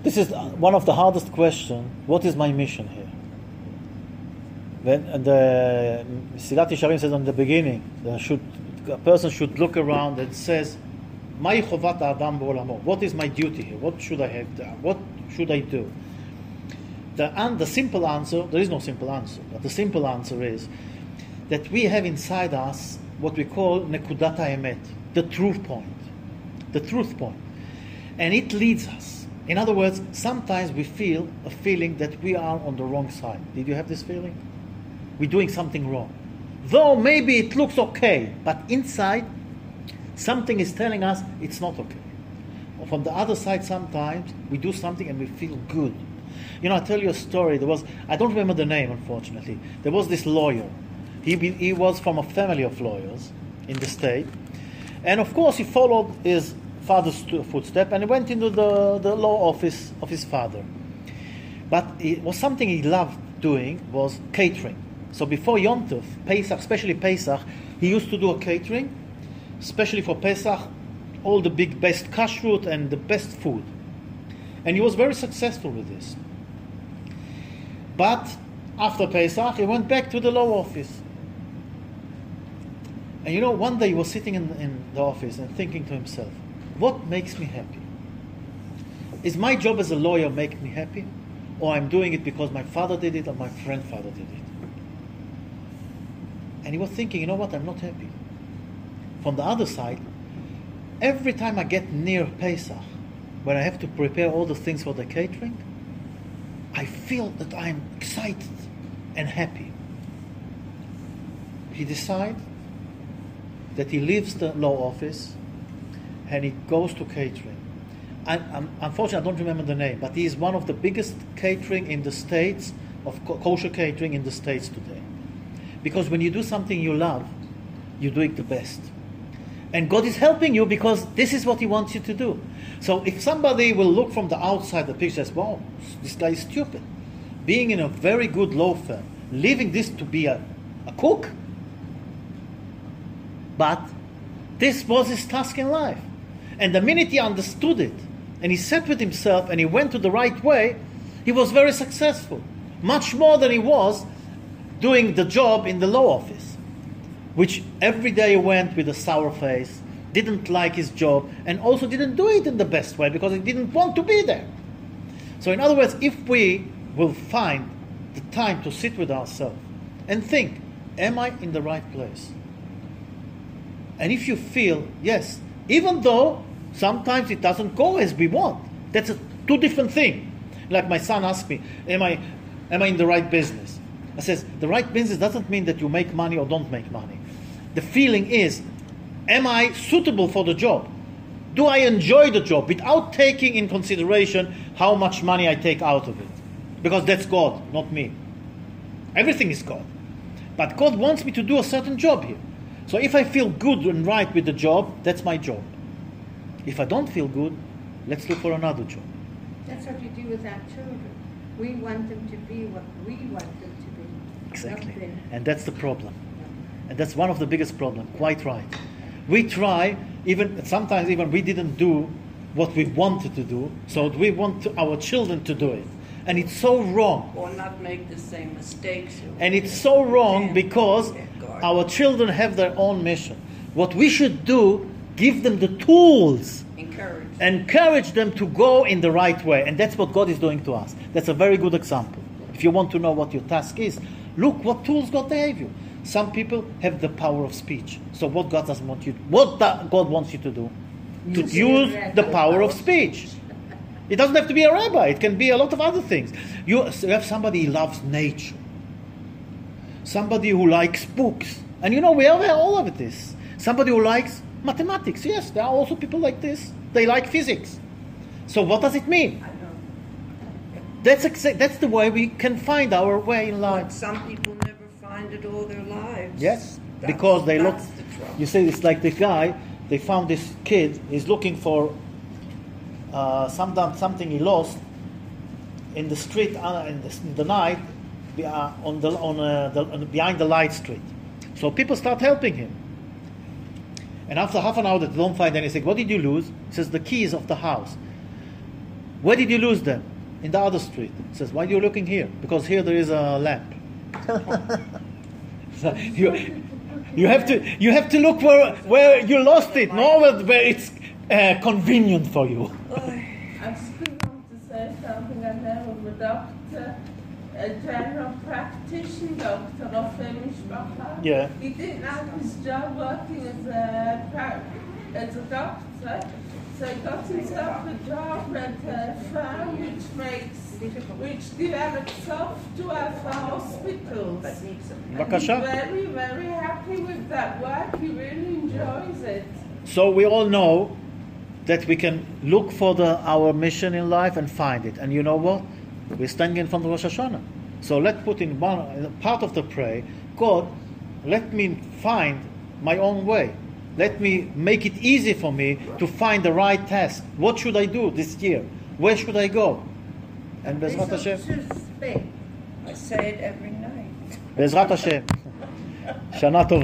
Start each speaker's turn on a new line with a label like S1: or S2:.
S1: This is one of the hardest questions. What is my mission here? When the Mesilat Yesharim says in the beginning, a person should look around and says, "Mai chovat ha'adam ba'olamo." What is my duty here? What should I have? What should I do? The simple answer, there is no simple answer, but the simple answer is that we have inside us what we call nekudat ha'emet, the truth point. The truth point. And it leads us. In other words, sometimes we feel a feeling that we are on the wrong side. Did you have this feeling? We're doing something wrong. Though maybe it looks okay, but inside, something is telling us it's not okay. Or from the other side, sometimes we do something and we feel good. You know, I'll tell you a story. I don't remember the name, unfortunately. There was this lawyer. He was from a family of lawyers in the state. And of course, he followed his father's footstep and he went into the law office of his father. But it was something he loved doing was catering. So before Yom Tov, Pesach, especially Pesach, he used to do a catering, especially for Pesach, all the best kashrut and the best food. And he was very successful with this. But after Pesach, he went back to the law office. And you know, one day he was sitting in the office and thinking to himself, what makes me happy? Is my job as a lawyer make me happy? Or I'm doing it because my father did it or my grandfather did it? And he was thinking, you know what, I'm not happy. From the other side, every time I get near Pesach, when I have to prepare all the things for the catering, I feel that I'm excited and happy. He decides that he leaves the law office and he goes to catering. Unfortunately, I don't remember the name, but he is one of the biggest catering in the States, of kosher catering in the States today. Because when you do something you love, you do it the best. And God is helping you because this is what He wants you to do. So if somebody will look from the outside the picture and says, wow, this guy is stupid. Being in a very good law firm, leaving this to be a cook. But this was his task in life. And the minute he understood it, and he sat with himself and he went to the right way, he was very successful. Much more than he was doing the job in the law office, which every day he went with a sour face, didn't like his job, and also didn't do it in the best way because he didn't want to be there. So in other words, if we will find the time to sit with ourselves and think, am I in the right place? And if you feel, yes, even though sometimes it doesn't go as we want, that's two different things. Like my son asked me, am I in the right business? I says, the right business doesn't mean that you make money or don't make money. The feeling is, am I suitable for the job? Do I enjoy the job without taking in consideration how much money I take out of it? Because that's God, not me. Everything is God. But God wants me to do a certain job here. So if I feel good and right with the job, that's my job. If I don't feel good, let's look for another job.
S2: That's what we do with our children. We want them to be what we want them to be.
S1: Exactly. And that's the problem. And that's one of the biggest problems. Quite right. We try, sometimes we didn't do what we wanted to do, so we want our children to do it. And it's so wrong.
S3: Or not make the same mistakes.
S1: And it's so wrong because our children have their own mission. What we should do, give them the tools. Encourage them to go in the right way. And that's what God is doing to us. That's a very good example. If you want to know what your task is, look what tools God gave you. Some people have the power of speech. So what God doesn't want you to, God wants you to do? To use the power of speech. It doesn't have to be a rabbi. It can be a lot of other things. You have somebody who loves nature. Somebody who likes books. And we have all of this. Somebody who likes mathematics. Yes, there are also people like this. They like physics. So what does it mean? That's the way we can find our way in life.
S3: But some people never find it all their lives.
S1: Yes, because they look. You see, it's like the guy. They found this kid. He's looking for something he lost in the street in the night behind the light street. So people start helping him. And after half an hour that they don't find anything, what did you lose? He says, the keys of the house. Where did you lose them? In the other street. He says, why are you looking here? Because here there is a lamp. So you have to look where you lost it, not where it's convenient for you.
S4: I just want to say something. I know of a doctor, a general practitioner doctor, Rofei Mishpacha.
S1: Yeah.
S4: He didn't have his job working as a doctor, so he got himself a job at a firm which develops software for hospitals. And he's
S1: Bakasha.
S4: very, very happy with that work. He really enjoys it.
S1: So we all know that we can look for our mission in life and find it. And you know what? We're standing in front of Rosh Hashanah. So let's put in one part of the prayer, God, let me find my own way. Let me make it easy for me to find the right task. What should I do this year? Where should I go? And Bezrat Hashem.
S3: I say it every night.
S1: Bezrat Hashem. Shana Tova.